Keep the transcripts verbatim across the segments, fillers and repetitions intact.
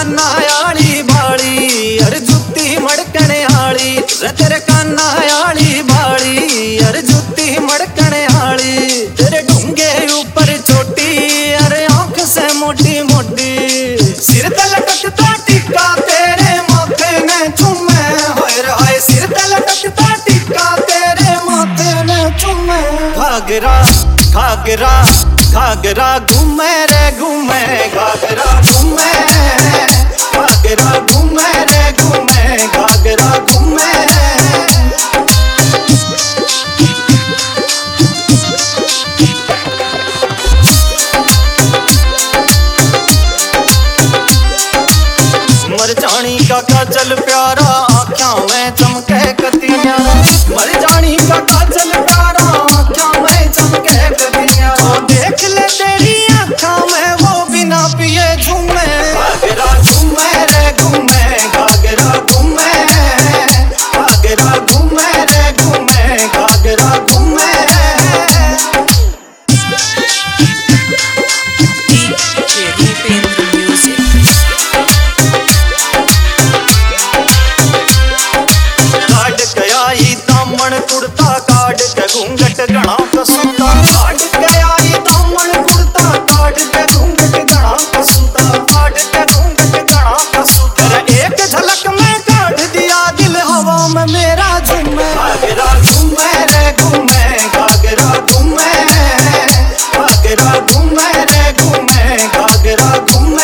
काना आली भाली अर जुत्ती मड़कने आली रे तेरे काना आली भाली अर जुत्ती मड़कने आली तेरे ढूंगे ऊपर छोटी अरे आंख से मोटी मोटी सिर पे लटकता टिक्का तेरे माथे में चुमे होए रे होए सिर पे लटकता टिक्का तेरे माथे में चुमे घाघरा घाघरा घाघरा घूमे रे घूमे घाघरा घूमे घाघरा घूमे रे घूमे घाघरा घूमे मर जानी का काजल प्यारा आँखों में चमके कतियां मर जानी का काजल प्यारा आँखों में चमके कतियां देख ले तेरी आँखों में वो बिना पिए झूमे घाघरा घूमे रे घूमे घाघरा घूमे घाघरा घूमे रे घूमे घाघरा घूमे कुर्ता काट के घूंघट गणा कसूता काट के आई दामन कुर्ता काट के घूंघट गणा कसूता काट के घूंघट गणा कसूता एक झलक में काट दिया दिल हवा में मेरा झूमे घाघरा घूमे रे घूमे घाघरा घूमे घाघरा घूमे रे घूमे घाघरा घूमे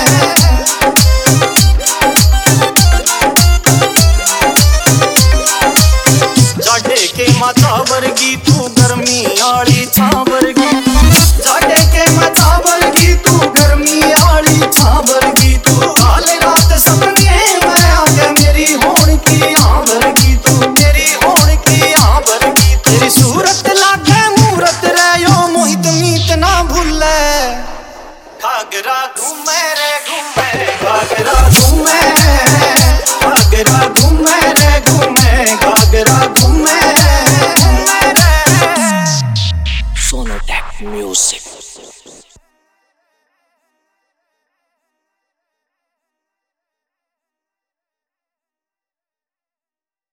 के माता वर्गी तू गर्मी आली छा वर्गी जाडे के माता वर्गी तू गर्मी आली छा वर्गी तू काल रात सपने में आके मेरी होण की हाँ वर्गी तू मेरी होण की हाँ वर्गी तेरी सूरत लागे मूरत रहो मोहित मीत ना भूले घाघरा घूमे रे घूमे घाघरा घूमे घाघरा घूमे रे घूमे घाघरा घूमे Sonotech Music.